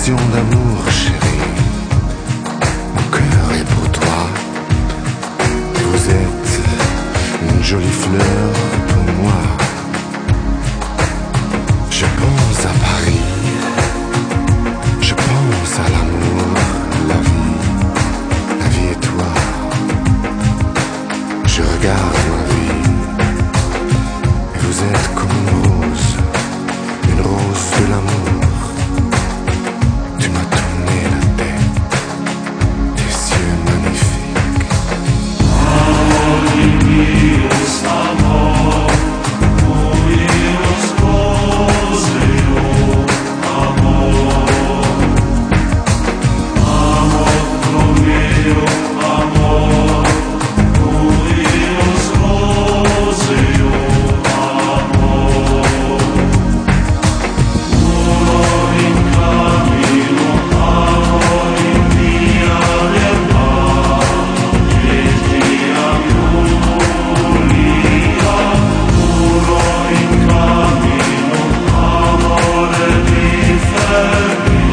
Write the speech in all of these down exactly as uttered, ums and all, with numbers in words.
déclaration d'amour, chérie. Mon cœur est pour toi. Vous êtes une jolie fleur pour moi. Je pense à Paris. Je pense à l'amour, la vie, la vie et toi. Je regarde ma vie. Et vous êtes comme une rose, une rose de l'amour. Tu m'as tourné la tête, tes yeux magnifiques. Amor míos, amor, muy oscuro, amor. Amor mío, amor, muy oscuro, amor. Uno in camino, amor in via del mar, e ti amulia. Uno in camino, amore di fermi,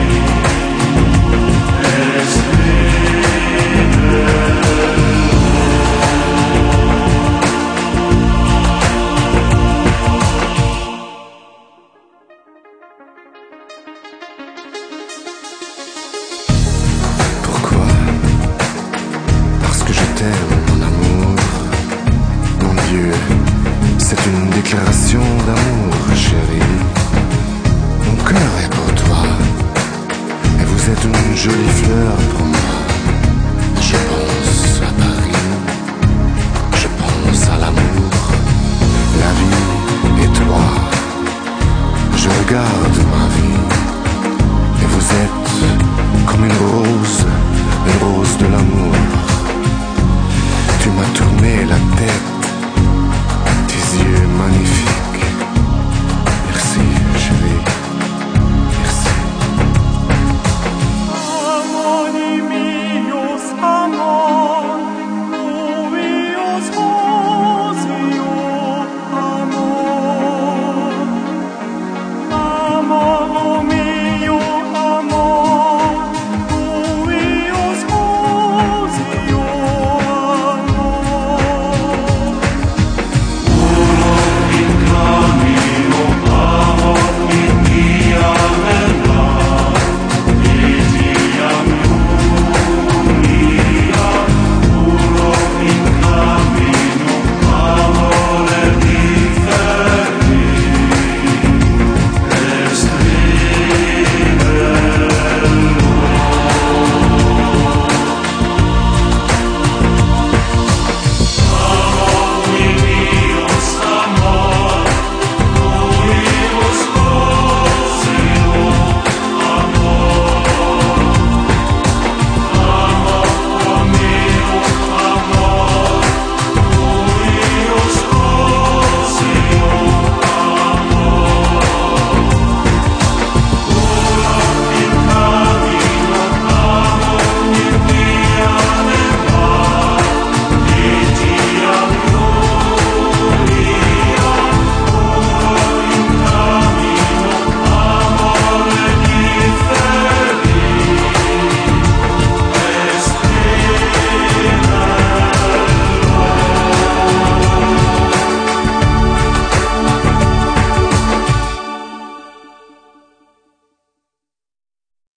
pourquoi? Parce que je t'aime, mon amour. Mon Dieu, c'est une déclaration d'amour, chérie. Mon cœur est pour toi. Et vous êtes une jolie fleur pour moi. Je pense